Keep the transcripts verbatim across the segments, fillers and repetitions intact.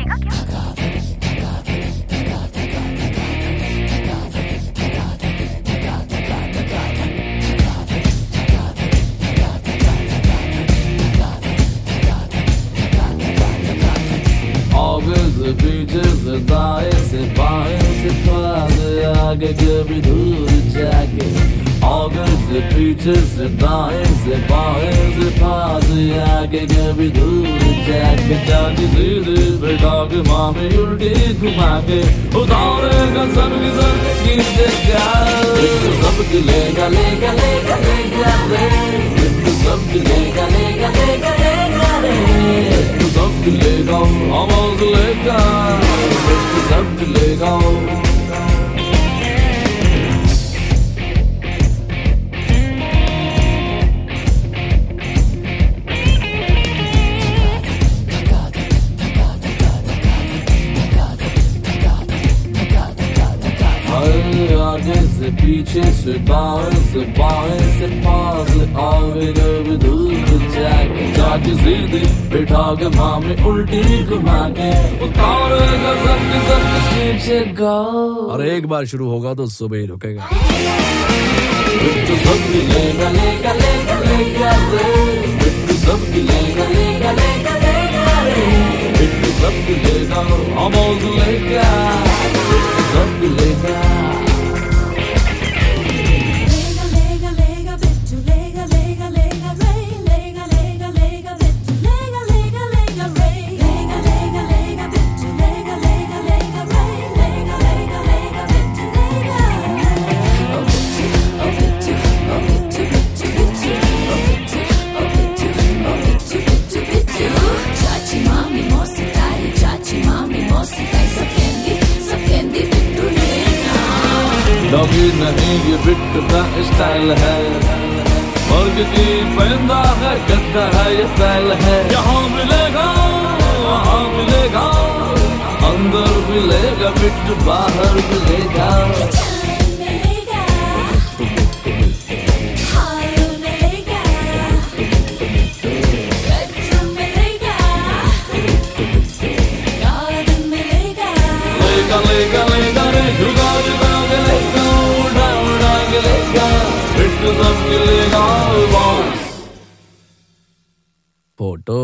देगा क्या? आगे से पीछे से दाएं से बाएं से पास आगे कभी दूर जाके आगे से पीछे से दाएं से बाएं से पास आगे कभी दूर जाके जाके सीधे बैठा के मामे उल्टी घुमा के उतारेगा सब की सब खींचे क्या सबकी लेगा लेगा लेगा लेगा रे सबकी लेगा लेगा लेगा लेगा रे सबकी लेगा आवाज लेगा सबकी लेगा आगे से पीछे से दाएं से बाएं से पास आगे कभी दूर जाके जाके सीधे बैठा के मामे उल्टी घुमा के उतारेगा सबके सबके पीछे गा और एक बार शुरू होगा तो सुबह ही रुकेगा बिट्टू सबकी लेगा लेगा लेगा लेगा रे बिट्टू सबकी लेगा लेगा लेगा लेगा रे बिट्टू सबकी लेगा आवाज लेगा बिट्टू सबकी लेगा डॉगी नहीं ये बिट्टू का स्टाइल है वर्ग की पैदा है गद्दा है ये स्टाइल है यहाँ मिलेगा वहाँ मिलेगा अंदर मिलेगा बिट्टू बाहर मिलेगा लेगा लेगा लेगा रे झुका झुका के लेगा उड़ा उड़ा के लेगा बिट्टू सबकी लेगा बॉस फोटो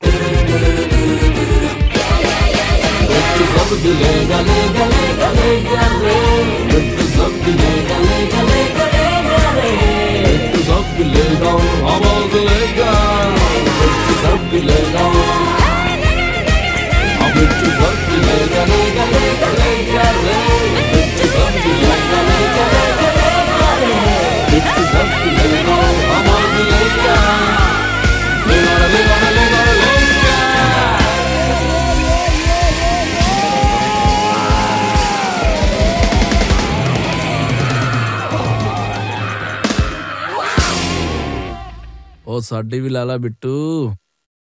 बिट्टू सबकी लेगा लेगा लेगा लेगा रे बिट्टू सबकी लेगा लेगा लेगा लेगा रे बिट्टू सबकी लेगा आवाज लेगा बिट्टू सबकी लेगा बिट्टू सबकी लेगा लेगा लेगा लेगा रे बिट्टू सबकी लेगा लेगा लेगा लेगा रे बिट्टू सबकी लेगा आवाज लेगा लेगा लेगा लेगा लेगा ओ साडी भी लाला बिट्टू।